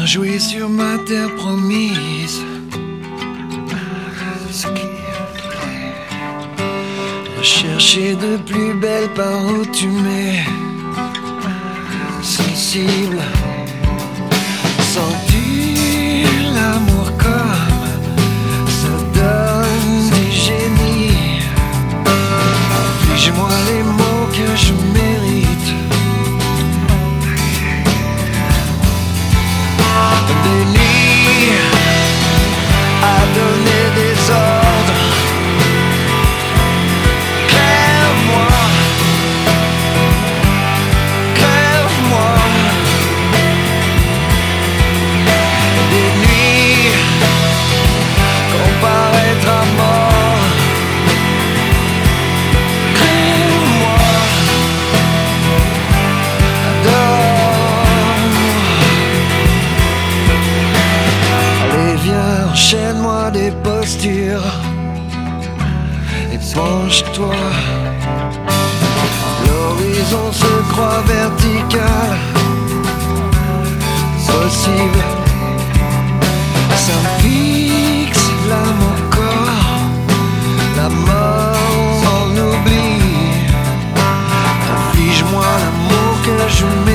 Viens jouer sur ma terre promise. Ce qui est rechercher de plus belle par où tu m'es sensible. Sens-tu l'amour comme ça donne du génie? Affiche-moi les mots que je mérite. Des nuits à donner des ordres. Crève-moi, crève-moi. Des nuits qu'on paraîtra mort. Crève-moi, enchaîne-moi des postures et penche-toi. L'horizon se croit vertical, possible. Ça me fixe l'âme au corps, la mort en oublie. Inflige-moi l'amour que je mets.